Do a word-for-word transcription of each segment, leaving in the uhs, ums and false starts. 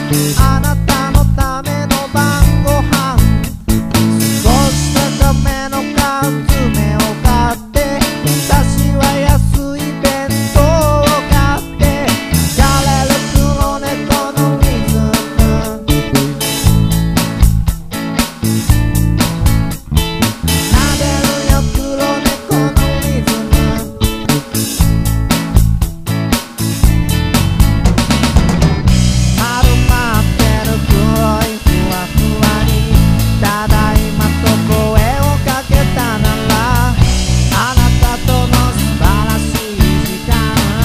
あなたのための晩ご飯、少し高めの缶詰を買って、私は安い弁当を買って、流れる黒猫のリズム、撫でるよ黒猫のリズム。丸まってる黒いふわふわにただいまと声をかけたなら、あなたとの素晴らしい時間、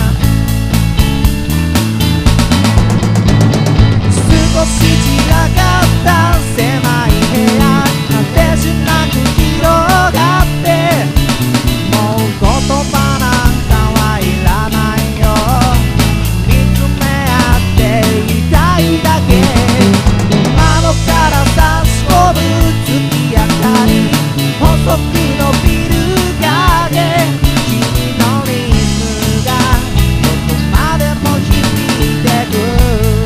少し散らかった狭い部屋、果てしなく広がって、もう言葉なんかはいらないよ、見つめ合っていたいだけ。窓から差し込む月明かり、細く伸びる影、君のリズムがどこまでも響いてく。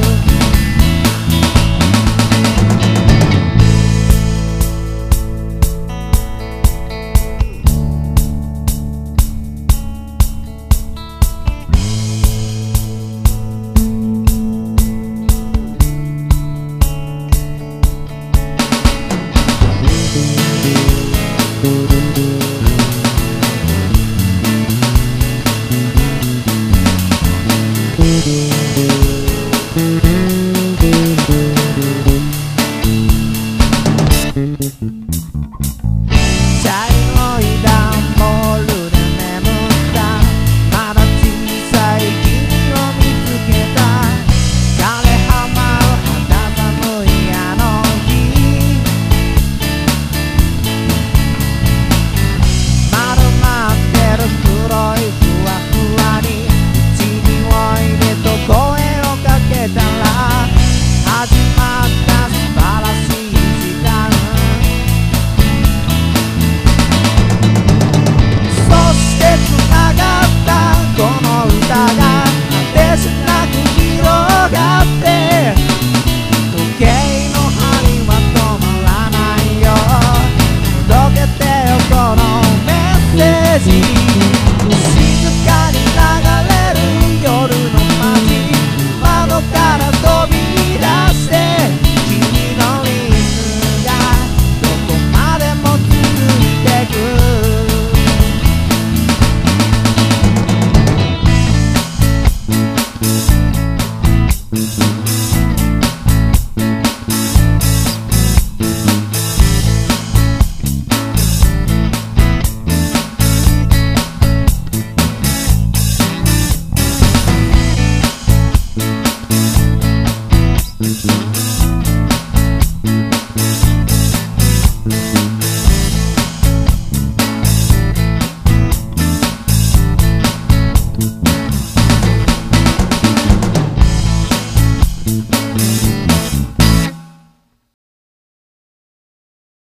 茶色い段ボールで眠ったまだ小さい君を見つけた。枯れ葉舞う肌寒いあの日、丸まってる黒いふわふわに「ちにおいで」と声をかけたら、始まった